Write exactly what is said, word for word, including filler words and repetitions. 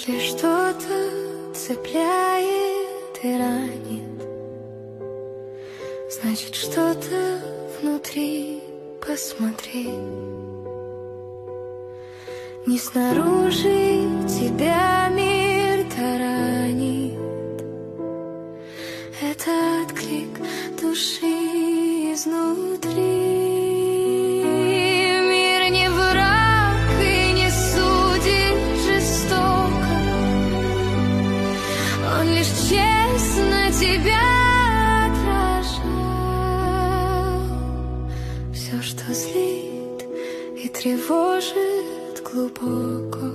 Если что-то цепляет и ранит, значит, что-то внутри, посмотри. Не снаружи тебя мир таранит, это отклик души изнутри. Мир не враг и не судит жестоко, он лишь честно тебя отражал. Все, что злит и тревожит глубоко,